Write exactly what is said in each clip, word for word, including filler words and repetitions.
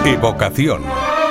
Equivocación.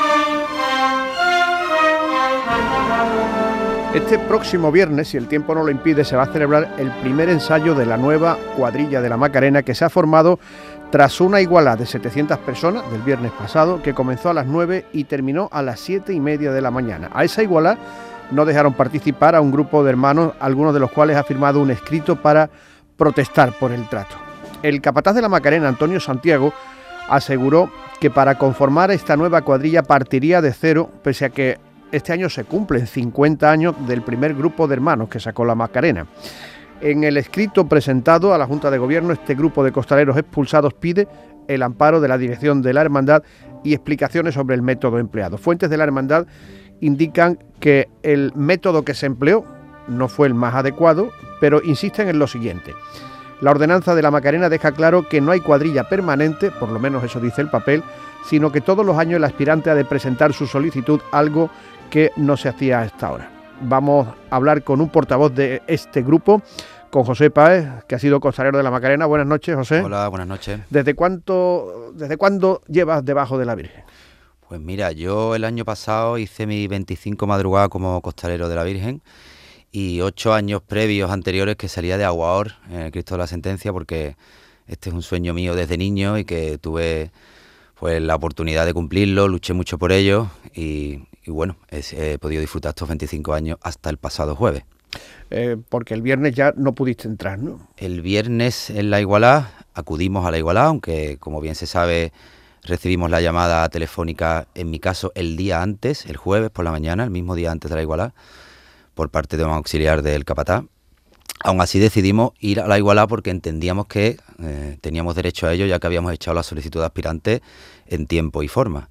Este próximo viernes, si el tiempo no lo impide, se va a celebrar el primer ensayo de la nueva cuadrilla de la Macarena, que se ha formado tras una igualada de setecientas personas del viernes pasado, que comenzó a las nueve y terminó a las siete y media de la mañana. A esa igualada no dejaron participar a un grupo de hermanos, algunos de los cuales ha firmado un escrito para protestar por el trato. El capataz de la Macarena, Antonio Santiago, aseguró que para conformar esta nueva cuadrilla partiría de cero, pese a que este año se cumplen cincuenta años del primer grupo de hermanos que sacó la Macarena. En el escrito presentado a la Junta de Gobierno, este grupo de costaleros expulsados pide el amparo de la dirección de la hermandad y explicaciones sobre el método empleado. Fuentes de la hermandad indican que el método que se empleó no fue el más adecuado, pero insisten en lo siguiente. La ordenanza de la Macarena deja claro que no hay cuadrilla permanente, por lo menos eso dice el papel, sino que todos los años el aspirante ha de presentar su solicitud, algo que no se hacía hasta ahora. Vamos a hablar con un portavoz de este grupo, con José Páez, que ha sido costalero de la Macarena. Buenas noches, José. Hola, buenas noches. ¿Desde cuánto, desde cuándo llevas debajo de la Virgen? Pues mira, yo el año pasado hice mi veinticinco madrugadas como costalero de la Virgen y ocho años previos anteriores que salía de Aguaor en el Cristo de la Sentencia, porque este es un sueño mío desde niño y que tuve pues la oportunidad de cumplirlo, luché mucho por ello y, y bueno, he, he podido disfrutar estos veinticinco años hasta el pasado jueves. Eh, porque el viernes ya no pudiste entrar, ¿no? El viernes en la igualada, acudimos a la igualada, aunque como bien se sabe recibimos la llamada telefónica, en mi caso el día antes, el jueves por la mañana, el mismo día antes de la igualada, por parte de un auxiliar del capataz. Aún así decidimos ir a la igualada porque entendíamos que eh, teníamos derecho a ello, ya que habíamos echado la solicitud de aspirante en tiempo y forma.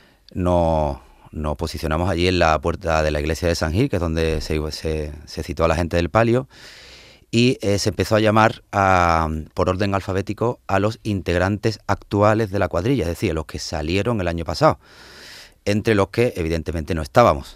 Nos, nos posicionamos allí en la puerta de la iglesia de San Gil, que es donde se, se, se citó a la gente del palio, y eh, se empezó a llamar a, por orden alfabético a los integrantes actuales de la cuadrilla, es decir, a los que salieron el año pasado, entre los que evidentemente no estábamos.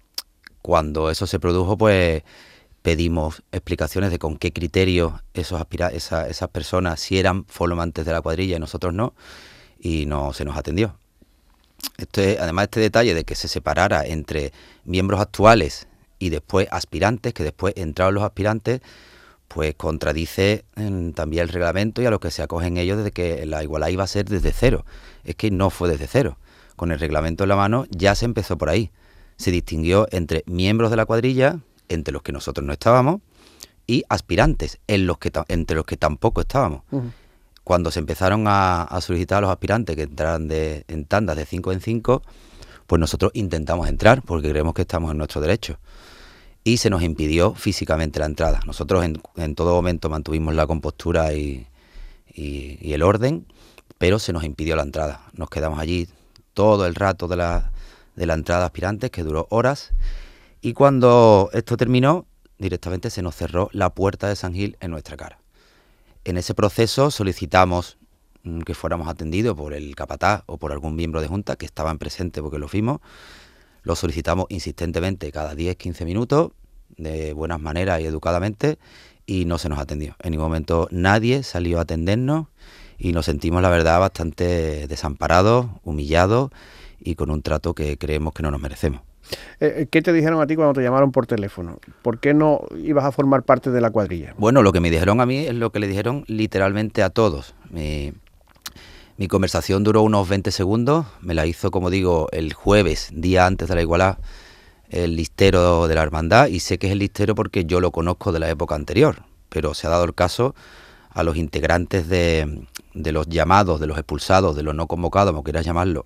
Cuando eso se produjo, pues pedimos explicaciones de con qué criterio esos aspira esa, esas personas, si eran formantes de la cuadrilla y nosotros no, y no se nos atendió. Esto es, además, este detalle de que se separara entre miembros actuales y después aspirantes, que después entraron los aspirantes, pues contradice en, también el reglamento y a lo que se acogen ellos desde que la igualdad iba a ser desde cero. Es que no fue desde cero. Con el reglamento en la mano ya se empezó por ahí. Se distinguió entre miembros de la cuadrilla, entre los que nosotros no estábamos, y aspirantes, en los que entre los que tampoco estábamos. Uh-huh. Cuando se empezaron a, a solicitar a los aspirantes que entraran de, en tandas de cinco en cinco, pues nosotros intentamos entrar porque creemos que estamos en nuestro derecho. Y se nos impidió físicamente la entrada. Nosotros en, en todo momento mantuvimos la compostura y, y, y el orden, pero se nos impidió la entrada. Nos quedamos allí todo el rato de la, de la entrada de aspirantes, que duró horas, y cuando esto terminó, directamente se nos cerró la puerta de San Gil en nuestra cara. En ese proceso solicitamos mmm, que fuéramos atendidos por el capataz o por algún miembro de junta que estaban presentes porque lo fuimos. Lo solicitamos insistentemente cada diez a quince minutos, de buenas maneras y educadamente, y no se nos atendió. En ningún momento nadie salió a atendernos y nos sentimos, la verdad, bastante desamparados, humillados y con un trato que creemos que no nos merecemos. ¿Qué te dijeron a ti cuando te llamaron por teléfono? ¿Por qué no ibas a formar parte de la cuadrilla? Bueno, lo que me dijeron a mí es lo que le dijeron literalmente a todos. Mi, mi conversación duró unos veinte segundos, me la hizo, como digo, el jueves, día antes de la igualdad, el listero de la hermandad, y sé que es el listero porque yo lo conozco de la época anterior, pero se ha dado el caso a los integrantes de, de los llamados, de los expulsados, de los no convocados, como quieras llamarlo,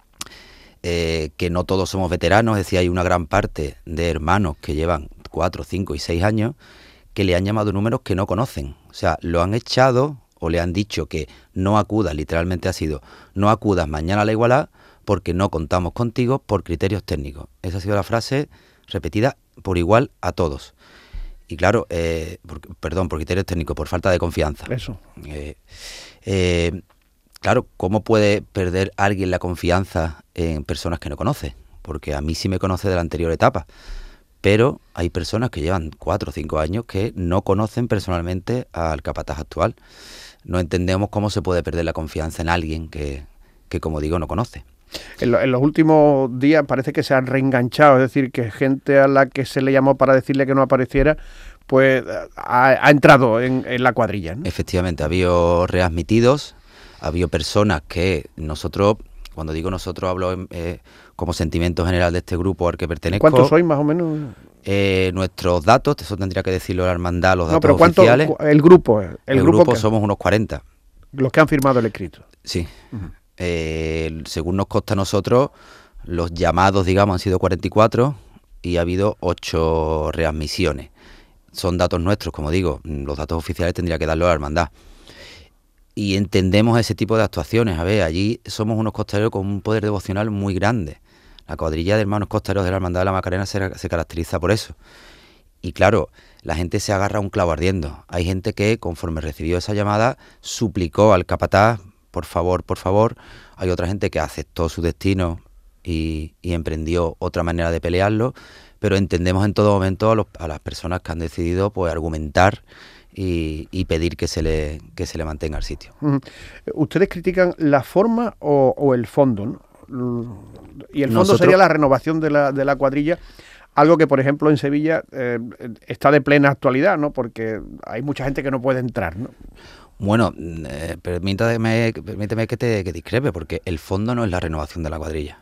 Eh, que no todos somos veteranos, es decir, hay una gran parte de hermanos que llevan cuatro, cinco y seis años que le han llamado números que no conocen. O sea, lo han echado o le han dicho que no acudas, literalmente ha sido, no acudas mañana a la igualdad porque no contamos contigo por criterios técnicos. Esa ha sido la frase repetida por igual a todos. Y claro, eh, por, perdón, por criterios técnicos, por falta de confianza. Eso. Eh, eh, Claro, ¿cómo puede perder alguien la confianza en personas que no conoce? Porque a mí sí me conoce de la anterior etapa, pero hay personas que llevan cuatro o cinco años que no conocen personalmente al capataz actual. No entendemos cómo se puede perder la confianza en alguien que, que como digo, no conoce. En, lo, en los últimos días parece que se han reenganchado, es decir, que gente a la que se le llamó para decirle que no apareciera, pues ha, ha entrado en, en la cuadrilla, ¿no? Efectivamente, ha habido readmitidos, ha habido personas que nosotros, cuando digo nosotros hablo eh, como sentimiento general de este grupo al que pertenezco. ¿Cuántos sois más o menos? Eh, nuestros datos, eso tendría que decirlo la hermandad, los datos no, pero ¿cuánto, oficiales. El grupo. El, el grupo, grupo que, somos unos cuarenta. Los que han firmado el escrito. Sí. Uh-huh. Eh, según nos consta a nosotros, los llamados, digamos, han sido cuarenta y cuatro y ha habido ocho readmisiones. Son datos nuestros, como digo, los datos oficiales tendría que darlo a la hermandad. Y entendemos ese tipo de actuaciones. A ver, allí somos unos costaleros con un poder devocional muy grande. La cuadrilla de hermanos costaleros de la Hermandad de la Macarena se, se caracteriza por eso. Y claro, la gente se agarra a un clavo ardiendo. Hay gente que, conforme recibió esa llamada, suplicó al capataz, por favor, por favor. Hay otra gente que aceptó su destino y, y emprendió otra manera de pelearlo. Pero entendemos en todo momento a, los, a las personas que han decidido pues argumentar y, y pedir que se le que se le mantenga el sitio. Uh-huh. ¿Ustedes critican la forma o, o el fondo, ¿no? Y el fondo Nosotros... sería la renovación de la, de la cuadrilla, algo que, por ejemplo, en Sevilla eh, está de plena actualidad, ¿no? Porque hay mucha gente que no puede entrar, ¿no? Bueno, eh, permítame, permíteme que te que discrepe, porque el fondo no es la renovación de la cuadrilla.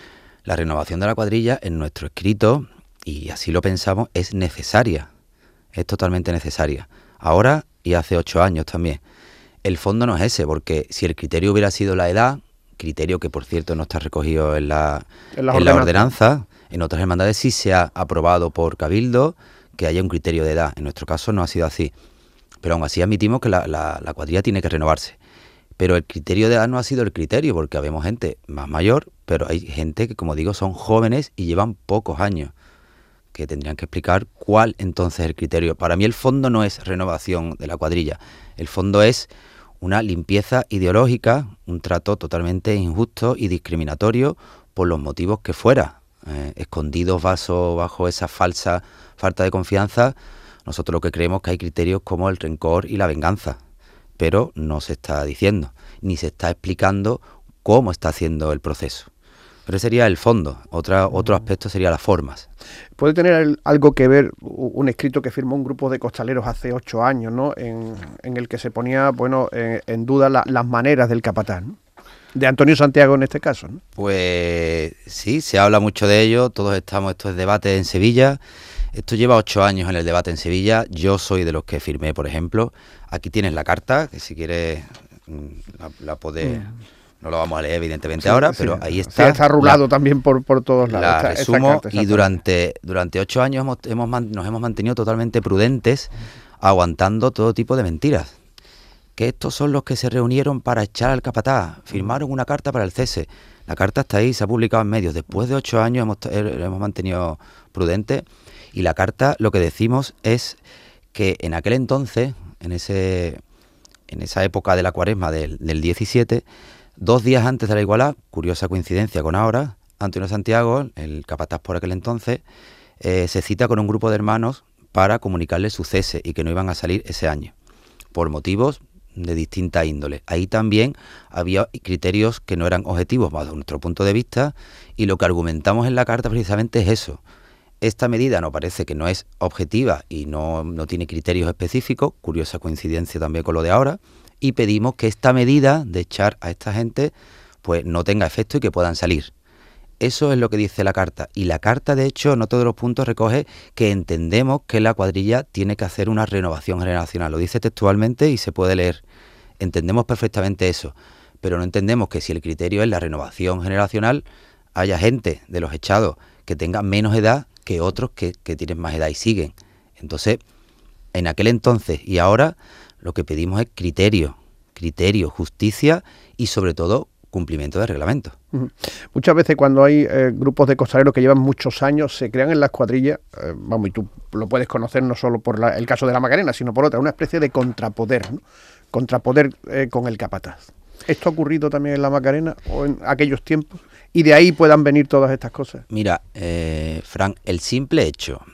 La renovación de la cuadrilla, en nuestro escrito, y así lo pensamos, es necesaria, es totalmente necesaria. Ahora y hace ocho años también. El fondo no es ese, porque si el criterio hubiera sido la edad, criterio que por cierto no está recogido en la, en en la ordenanza, en otras hermandades sí se ha aprobado por Cabildo que haya un criterio de edad. En nuestro caso no ha sido así, pero aún así admitimos que la, la, la cuadrilla tiene que renovarse. Pero el criterio de edad no ha sido el criterio, porque habemos gente más mayor, pero hay gente que, como digo, son jóvenes y llevan pocos años, que tendrían que explicar cuál entonces es el criterio. Para mí el fondo no es renovación de la cuadrilla, el fondo es una limpieza ideológica, un trato totalmente injusto y discriminatorio por los motivos que fuera. Eh, escondidos bajo, bajo esa falsa falta de confianza, nosotros lo que creemos es que hay criterios como el rencor y la venganza, pero no se está diciendo, ni se está explicando cómo está haciendo el proceso. Pero ese sería el fondo. Otra, otro aspecto sería las formas. ¿Puede tener el, algo que ver un escrito que firmó un grupo de costaleros hace ocho años, ¿no? En, en el que se ponía, bueno, en, en duda la, las maneras del capataz, ¿no? De Antonio Santiago en este caso, ¿no? Pues sí, se habla mucho de ello. Todos estamos, esto es debate en Sevilla. Esto lleva ocho años en el debate en Sevilla. Yo soy de los que firmé, por ejemplo. Aquí tienes la carta, que si quieres la, la podés... Mm. No lo vamos a leer evidentemente sí, ahora, sí, pero ahí está. Sí, está rulado la, también por, por todos lados. La esta, resumo, esta carta, y durante, durante ocho años hemos, hemos, nos hemos mantenido totalmente prudentes, aguantando todo tipo de mentiras. Que estos son los que se reunieron para echar al capataz, firmaron una carta para el cese. La carta está ahí, se ha publicado en medios. Después de ocho años hemos, hemos mantenido prudentes, y la carta lo que decimos es que en aquel entonces, en ese en esa época de la cuaresma del, del diecisiete, dos días antes de la igualdad, curiosa coincidencia con ahora, Antonio Santiago, el capataz por aquel entonces, eh, se cita con un grupo de hermanos para comunicarle su cese y que no iban a salir ese año, por motivos de distinta índole. Ahí también había criterios que no eran objetivos bajo nuestro punto de vista, y lo que argumentamos en la carta precisamente es eso. Esta medida nos parece que no es objetiva y no, no tiene criterios específicos, curiosa coincidencia también con lo de ahora, y pedimos que esta medida de echar a esta gente pues no tenga efecto y que puedan salir. Eso es lo que dice la carta, y la carta de hecho en otro de los puntos recoge que entendemos que la cuadrilla tiene que hacer una renovación generacional. Lo dice textualmente y se puede leer. Entendemos perfectamente eso, pero no entendemos que si el criterio es la renovación generacional, haya gente de los echados que tenga menos edad que otros que, que tienen más edad y siguen. Entonces, en aquel entonces y ahora, lo que pedimos es criterio, criterio, justicia y sobre todo cumplimiento de reglamentos. Uh-huh. Muchas veces cuando hay eh, grupos de costaleros que llevan muchos años, se crean en las cuadrillas, eh, vamos, y tú lo puedes conocer no solo por la, el caso de la Macarena, sino por otra, una especie de contrapoder, ¿no? Contrapoder eh, con el capataz. ¿Esto ha ocurrido también en la Macarena o en aquellos tiempos? Y de ahí puedan venir todas estas cosas. Mira, eh, Fran, el simple hecho,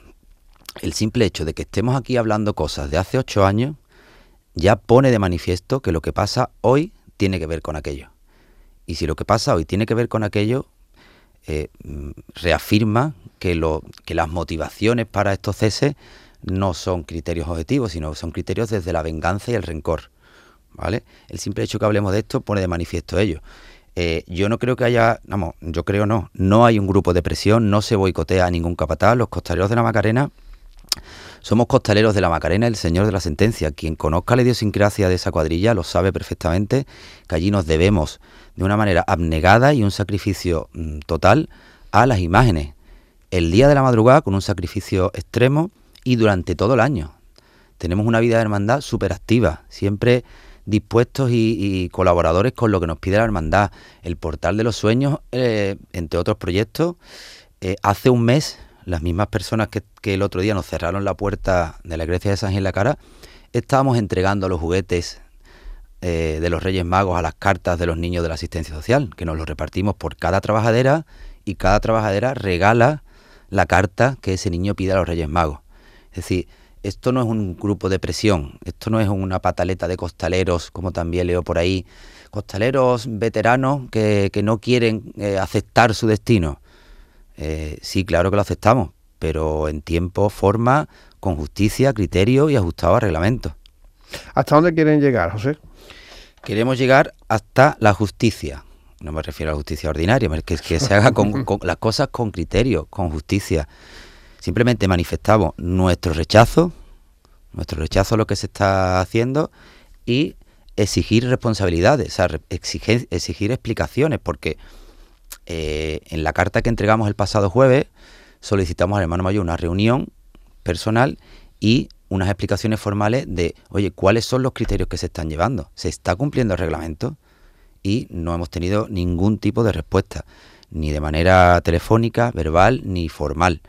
el simple hecho de que estemos aquí hablando cosas de hace ocho años, ya pone de manifiesto que lo que pasa hoy tiene que ver con aquello. Y si lo que pasa hoy tiene que ver con aquello, eh, reafirma que, lo, que las motivaciones para estos ceses no son criterios objetivos, sino son criterios desde la venganza y el rencor, ¿vale? El simple hecho que hablemos de esto pone de manifiesto ello. Eh, yo no creo que haya, vamos, yo creo no, no hay un grupo de presión, no se boicotea a ningún capataz. Los costaleros de la Macarena somos costaleros de la Macarena, el señor de la sentencia. Quien conozca la idiosincrasia de esa cuadrilla lo sabe perfectamente, que allí nos debemos de una manera abnegada y un sacrificio mm, total a las imágenes. El día de la madrugada con un sacrificio extremo y durante todo el año. Tenemos una vida de hermandad súper activa, siempre dispuestos y, y colaboradores con lo que nos pide la hermandad. El Portal de los Sueños, eh, entre otros proyectos, eh, hace un mes, las mismas personas que, que el otro día nos cerraron la puerta de la iglesia de San Gil en la Cara, estábamos entregando los juguetes eh, de los Reyes Magos a las cartas de los niños de la asistencia social, que nos los repartimos por cada trabajadera y cada trabajadera regala la carta que ese niño pide a los Reyes Magos. Es decir, esto no es un grupo de presión, esto no es una pataleta de costaleros, como también leo por ahí, costaleros veteranos que, que no quieren eh, aceptar su destino. Eh, sí, claro que lo aceptamos, pero en tiempo, forma, con justicia, criterio y ajustado a reglamento. ¿Hasta dónde quieren llegar, José? Queremos llegar hasta la justicia. No me refiero a la justicia ordinaria, que, que se haga con, con las cosas con criterio, con justicia. Simplemente manifestamos nuestro rechazo, nuestro rechazo a lo que se está haciendo y exigir responsabilidades, o sea, exigir, exigir explicaciones, porque eh, en la carta que entregamos el pasado jueves solicitamos al hermano mayor una reunión personal y unas explicaciones formales de, oye, ¿cuáles son los criterios que se están llevando? ¿Se está cumpliendo el reglamento? Y no hemos tenido ningún tipo de respuesta, ni de manera telefónica, verbal, ni formal.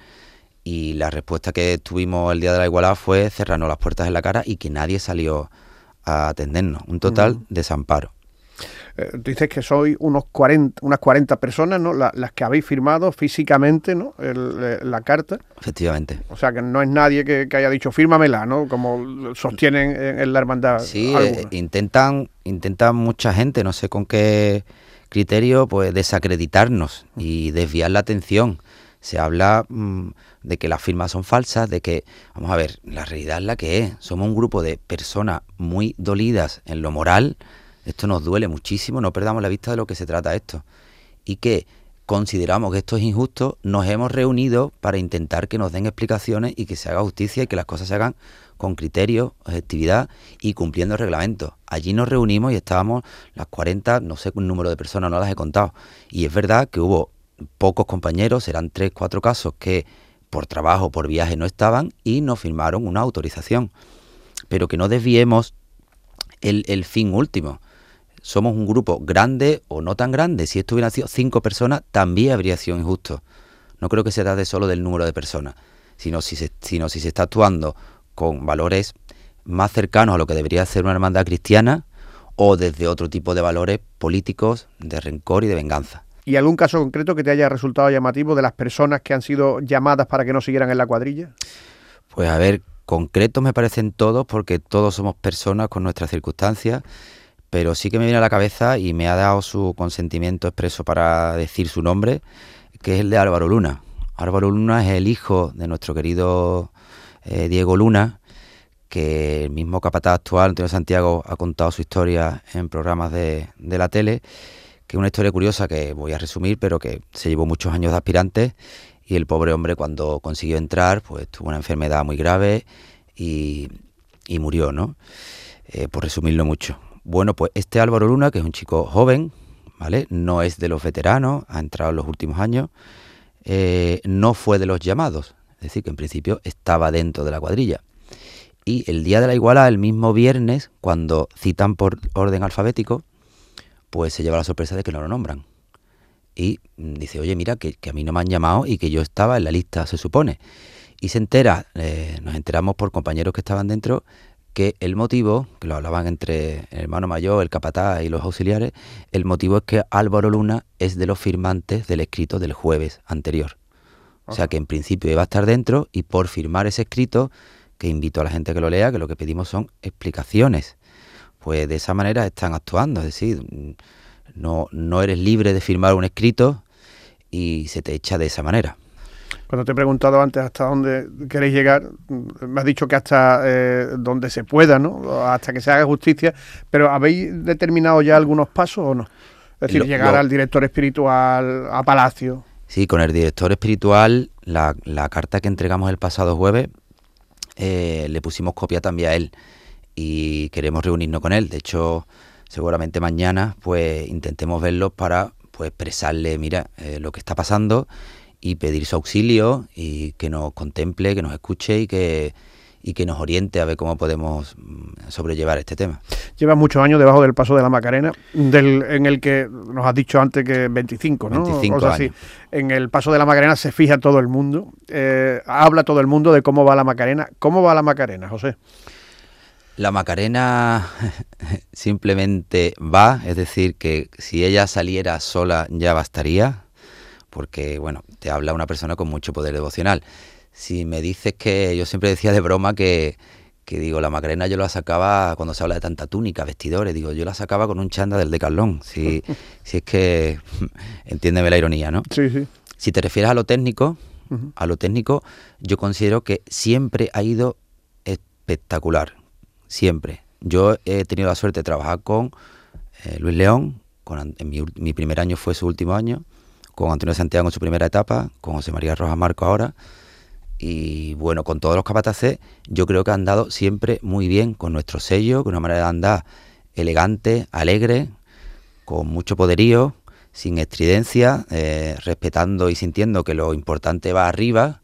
Y la respuesta que tuvimos el día de la igualdad fue cerrarnos las puertas en la cara y que nadie salió a atendernos. Un total uh-huh. desamparo. Eh, dices que sois unos cuarenta, unas cuarenta personas, ¿no? La, las que habéis firmado físicamente, ¿no? El, la carta. Efectivamente. O sea, que no es nadie que, que haya dicho fírmamela, ¿no? Como sostienen en, en la hermandad. Sí, eh, intentan, intentan mucha gente, no sé con qué criterio, pues desacreditarnos y desviar la atención. Se habla mmm, de que las firmas son falsas, de que, vamos a ver, la realidad es la que es. Somos un grupo de personas muy dolidas en lo moral. Esto nos duele muchísimo, no perdamos la vista de lo que se trata esto. Y que consideramos que esto es injusto, nos hemos reunido para intentar que nos den explicaciones y que se haga justicia y que las cosas se hagan con criterio, objetividad y cumpliendo el reglamento. Allí nos reunimos y estábamos las cuarenta, no sé un número de personas, no las he contado. Y es verdad que hubo pocos compañeros, eran tres, cuatro casos que por trabajo, por viaje no estaban y nos firmaron una autorización. Pero que no desviemos el, el fin último. Somos un grupo grande o no tan grande. Si esto hubieran sido cinco personas, también habría sido injusto. No creo que se trate solo del número de personas, sino si se, sino si se está actuando con valores más cercanos a lo que debería ser una hermandad cristiana o desde otro tipo de valores políticos, de rencor y de venganza. ¿Y algún caso concreto que te haya resultado llamativo de las personas que han sido llamadas para que no siguieran en la cuadrilla? Pues a ver, concretos me parecen todos, porque todos somos personas con nuestras circunstancias, pero sí que me viene a la cabeza y me ha dado su consentimiento expreso para decir su nombre, que es el de Álvaro Luna. Álvaro Luna es el hijo de nuestro querido eh, Diego Luna, que el mismo capataz actual, Antonio Santiago, ha contado su historia en programas de, de la tele, que es una historia curiosa que voy a resumir, pero que se llevó muchos años de aspirantes y el pobre hombre cuando consiguió entrar, pues tuvo una enfermedad muy grave y, y murió, ¿no? Eh, por resumirlo mucho. Bueno, pues este Álvaro Luna, que es un chico joven, ¿vale? No es de los veteranos, ha entrado en los últimos años, eh, no fue de los llamados, es decir, que en principio estaba dentro de la cuadrilla. Y el día de la igualdad, el mismo viernes, cuando citan por orden alfabético, pues se lleva la sorpresa de que no lo nombran. Y dice, oye, mira, que, que a mí no me han llamado y que yo estaba en la lista, se supone. Y se entera, eh, nos enteramos por compañeros que estaban dentro, que el motivo, que lo hablaban entre el hermano mayor, el capataz y los auxiliares, el motivo es que Álvaro Luna es de los firmantes del escrito del jueves anterior. O sea que en principio iba a estar dentro y por firmar ese escrito, que invito a la gente a que lo lea, que lo que pedimos son explicaciones. Pues de esa manera están actuando, es decir, No, no eres libre de firmar un escrito y se te echa de esa manera. Cuando te he preguntado antes hasta dónde queréis llegar, me has dicho que hasta eh, donde se pueda, ¿no? Hasta que se haga justicia, pero ¿habéis determinado ya algunos pasos o no? Es decir, Lo, llegar lo, al director espiritual, a Palacio. Sí, con el director espiritual, la, la carta que entregamos el pasado jueves, eh, le pusimos copia también a él y queremos reunirnos con él. De hecho, seguramente mañana pues intentemos verlo para pues expresarle, mira, eh, lo que está pasando y pedir su auxilio y que nos contemple, que nos escuche y que y que nos oriente a ver cómo podemos sobrellevar este tema. Llevas muchos años debajo del Paso de la Macarena, del, en el que nos has dicho antes que veinticinco, ¿no? veinticinco o sea, años. Sí, en el Paso de la Macarena se fija todo el mundo, eh, habla todo el mundo de cómo va la Macarena. ¿Cómo va la Macarena, José? La Macarena simplemente va, es decir, que si ella saliera sola ya bastaría, porque, bueno, te habla una persona con mucho poder devocional. Si me dices que, yo siempre decía de broma que, que digo, la Macarena yo la sacaba, cuando se habla de tanta túnica, vestidores, digo, yo la sacaba con un chándal del Decathlon, si, si es que, entiéndeme la ironía, ¿no? Sí, sí. Si te refieres a lo técnico, uh-huh. a lo técnico, yo considero que siempre ha ido espectacular, siempre. Yo he tenido la suerte de trabajar con eh, Luis León, con, en mi, mi primer año fue su último año, con Antonio Santiago en su primera etapa, con José María Rojas Marco ahora, y bueno, con todos los capataces, yo creo que han andado siempre muy bien, con nuestro sello, con una manera de andar elegante, alegre, con mucho poderío, sin estridencia, eh, respetando y sintiendo que lo importante va arriba,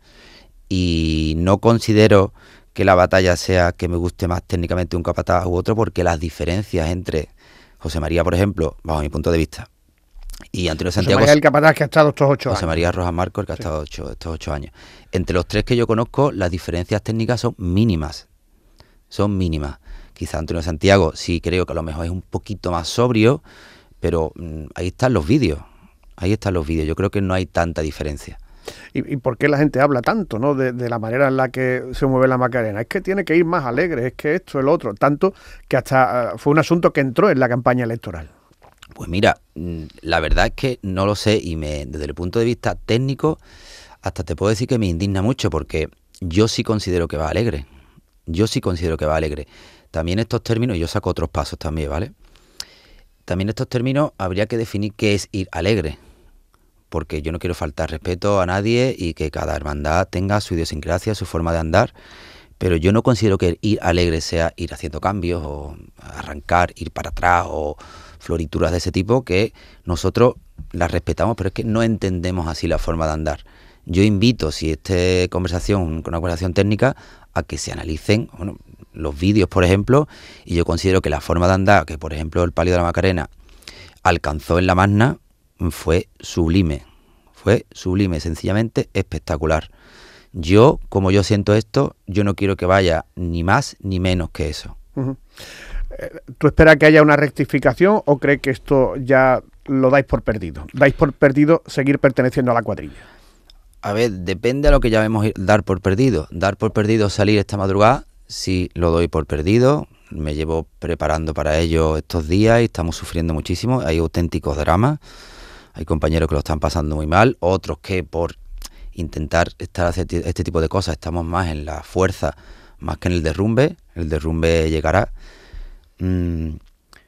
y no considero que la batalla sea que me guste más técnicamente un capataz u otro, porque las diferencias entre José María, por ejemplo, bajo mi punto de vista, y Antonio Santiago... José María el capataz que ha estado estos ocho años. José María Rojas Marco, el que ha estado sí. ocho, estos ocho años. Entre los tres que yo conozco, las diferencias técnicas son mínimas. Son mínimas. Quizá Antonio Santiago sí creo que a lo mejor es un poquito más sobrio, pero mmm, ahí están los vídeos. Ahí están los vídeos. Yo creo que no hay tanta diferencia. ¿Y, y por qué la gente habla tanto, ¿no? De, de la manera en la que se mueve la Macarena? Es que tiene que ir más alegre, es que esto, el otro. Tanto que hasta uh, fue un asunto que entró en la campaña electoral. Pues mira, la verdad es que no lo sé y me, desde el punto de vista técnico hasta te puedo decir que me indigna mucho porque yo sí considero que va alegre. Yo sí considero que va alegre. También estos términos, yo saco otros pasos también, ¿vale? También estos términos habría que definir qué es ir alegre, porque yo no quiero faltar respeto a nadie y que cada hermandad tenga su idiosincrasia, su forma de andar, pero yo no considero que ir alegre sea ir haciendo cambios o arrancar, ir para atrás o florituras de ese tipo, que nosotros las respetamos, pero es que no entendemos así la forma de andar. Yo invito, si esta conversación, una conversación técnica, a que se analicen bueno, los vídeos, por ejemplo, y yo considero que la forma de andar, que por ejemplo el Palio de la Macarena alcanzó en la Magna, fue sublime, fue sublime, sencillamente espectacular. Yo, como yo siento esto, yo no quiero que vaya ni más ni menos que eso. Uh-huh. ¿Tú esperas que haya una rectificación o crees que esto ya lo dais por perdido? ¿Dais por perdido seguir perteneciendo a la cuadrilla? A ver, depende a lo que llamemos dar por perdido. Dar por perdido salir esta madrugada, sí lo doy por perdido. Me llevo preparando para ello estos días y estamos sufriendo muchísimo. Hay auténticos dramas. Hay compañeros que lo están pasando muy mal. Otros que por intentar estar hacer este tipo de cosas estamos más en la fuerza más que en el derrumbe. El derrumbe llegará. Mm,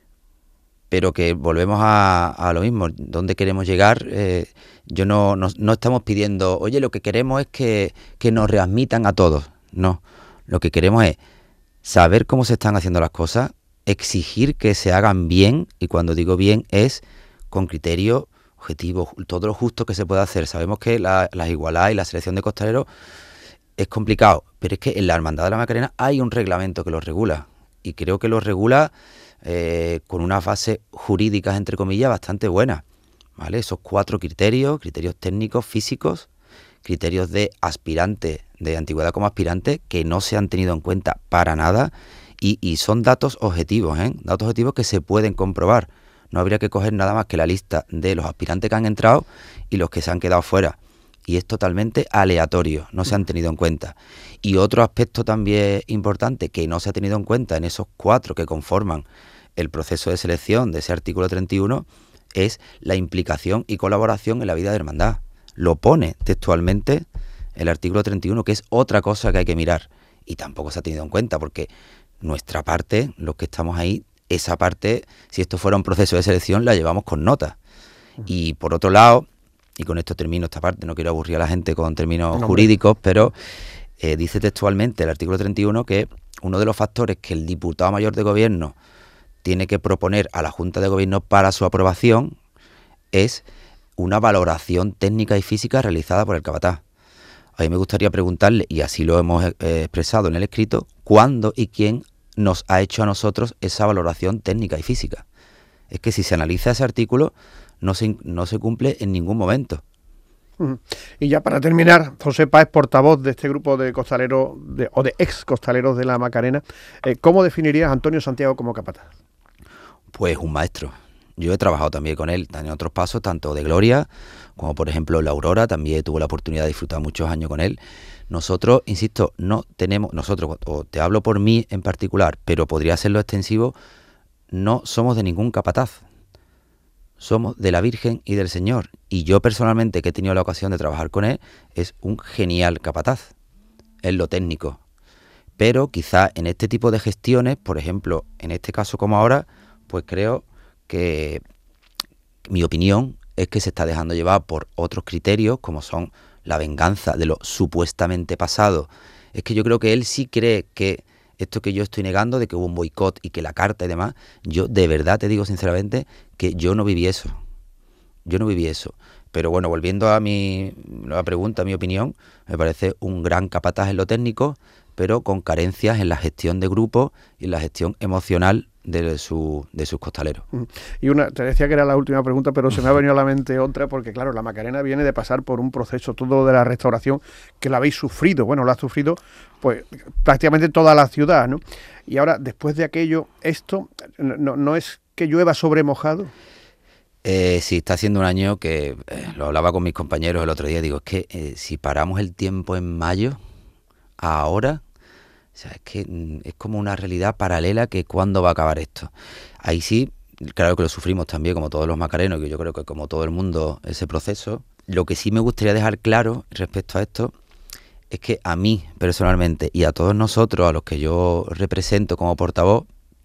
pero que volvemos a, a lo mismo. ¿Dónde queremos llegar? Eh, yo no, no, no estamos pidiendo, oye, lo que queremos es que, que nos readmitan a todos. No, lo que queremos es saber cómo se están haciendo las cosas, exigir que se hagan bien, y cuando digo bien es con criterio objetivo, todo lo justo que se pueda hacer. Sabemos que la, las igualadas y la selección de costaleros es complicado, pero es que en la Hermandad de la Macarena hay un reglamento que lo regula, y creo que lo regula eh, con unas bases jurídicas, entre comillas, bastante buenas, ¿vale? Esos cuatro criterios, criterios técnicos, físicos, criterios de aspirante, de antigüedad como aspirante, que no se han tenido en cuenta para nada, y, y son datos objetivos, ¿eh? Datos objetivos que se pueden comprobar. No habría que coger nada más que la lista de los aspirantes que han entrado y los que se han quedado fuera. Y es totalmente aleatorio, no se han tenido en cuenta. Y otro aspecto también importante que no se ha tenido en cuenta en esos cuatro que conforman el proceso de selección de ese artículo treinta y uno es la implicación y colaboración en la vida de hermandad. Lo pone textualmente el artículo treinta y uno, que es otra cosa que hay que mirar. Y tampoco se ha tenido en cuenta, porque nuestra parte, los que estamos ahí, esa parte, si esto fuera un proceso de selección, la llevamos con nota. Y por otro lado, y con esto termino esta parte, no quiero aburrir a la gente con términos no, jurídicos, pero eh, dice textualmente el artículo treinta y uno que uno de los factores que el diputado mayor de gobierno tiene que proponer a la Junta de Gobierno para su aprobación es una valoración técnica y física realizada por el capataz. A mí me gustaría preguntarle, y así lo hemos eh, expresado en el escrito, ¿cuándo y quién nos ha hecho a nosotros esa valoración técnica y física? Es que si se analiza ese artículo, no se, no se cumple en ningún momento. Uh-huh. Y ya para terminar, José Páez, portavoz de este grupo de costaleros de, o de ex costaleros de la Macarena, eh, ¿cómo definirías a Antonio Santiago como capataz? Pues un maestro. Yo he trabajado también con él en otros pasos, tanto de Gloria como por ejemplo la Aurora, también tuve la oportunidad de disfrutar muchos años con él. Nosotros, insisto, no tenemos, nosotros, o te hablo por mí en particular, pero podría serlo extensivo, no somos de ningún capataz. Somos de la Virgen y del Señor. Y yo personalmente, que he tenido la ocasión de trabajar con él, es un genial capataz en lo técnico. Pero quizá en este tipo de gestiones, por ejemplo, en este caso como ahora, pues creo que mi opinión es que se está dejando llevar por otros criterios, como son la venganza de lo supuestamente pasado. Es que yo creo que él sí cree que esto que yo estoy negando, de que hubo un boicot y que la carta y demás, yo de verdad te digo sinceramente que yo no viví eso. Yo no viví eso. Pero bueno, volviendo a mi la pregunta, a mi opinión, me parece un gran capataz en lo técnico, pero con carencias en la gestión de grupo y en la gestión emocional de, su, de sus costaleros. Y una, te decía que era la última pregunta, pero se me ha venido a la mente otra, porque claro, la Macarena viene de pasar por un proceso, todo de la restauración, que la habéis sufrido, bueno, lo ha sufrido pues prácticamente toda la ciudad, ¿no? Y ahora, después de aquello, esto, ¿no, no es que llueva sobre mojado? Eh, sí, está haciendo un año que, eh, lo hablaba con mis compañeros el otro día, digo, es que eh, si paramos el tiempo en mayo, ahora, o sea, es que es como una realidad paralela que cuándo va a acabar esto. Ahí sí, claro que lo sufrimos también, como todos los macarenos, que yo creo que como todo el mundo, ese proceso. Lo que sí me gustaría dejar claro respecto a esto es que a mí, personalmente, y a todos nosotros, a los que yo represento como portavoz,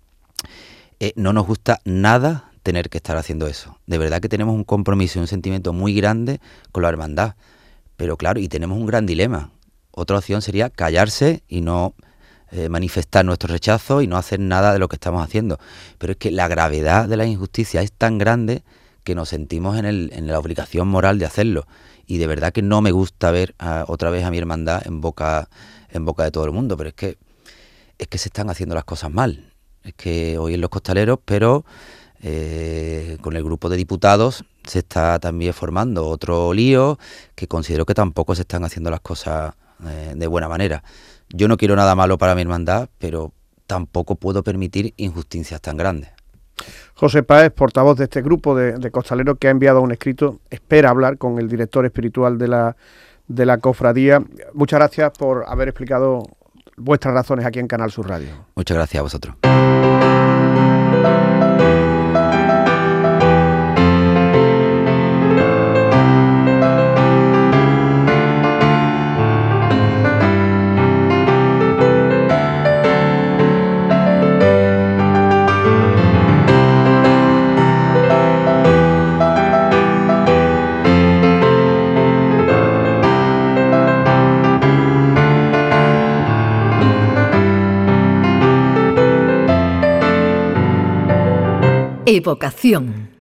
eh, no nos gusta nada tener que estar haciendo eso. De verdad que tenemos un compromiso y un sentimiento muy grande con la hermandad. Pero claro, y tenemos un gran dilema. Otra opción sería callarse y no eh, manifestar nuestro rechazo y no hacer nada de lo que estamos haciendo. Pero es que la gravedad de la injusticia es tan grande que nos sentimos en, el, en la obligación moral de hacerlo. Y de verdad que no me gusta ver a, otra vez a mi hermandad en boca, en boca de todo el mundo. Pero es que, es que se están haciendo las cosas mal. Es que hoy en los costaleros, pero eh, con el grupo de diputados se está también formando otro lío que considero que tampoco se están haciendo las cosas eh, de buena manera. Yo no quiero nada malo para mi hermandad, pero tampoco puedo permitir injusticias tan grandes. José Páez, portavoz de este grupo de, de costaleros que ha enviado un escrito, espera hablar con el director espiritual de la, de la cofradía. Muchas gracias por haber explicado vuestras razones aquí en Canal Sur Radio. Muchas gracias a vosotros. Evocación.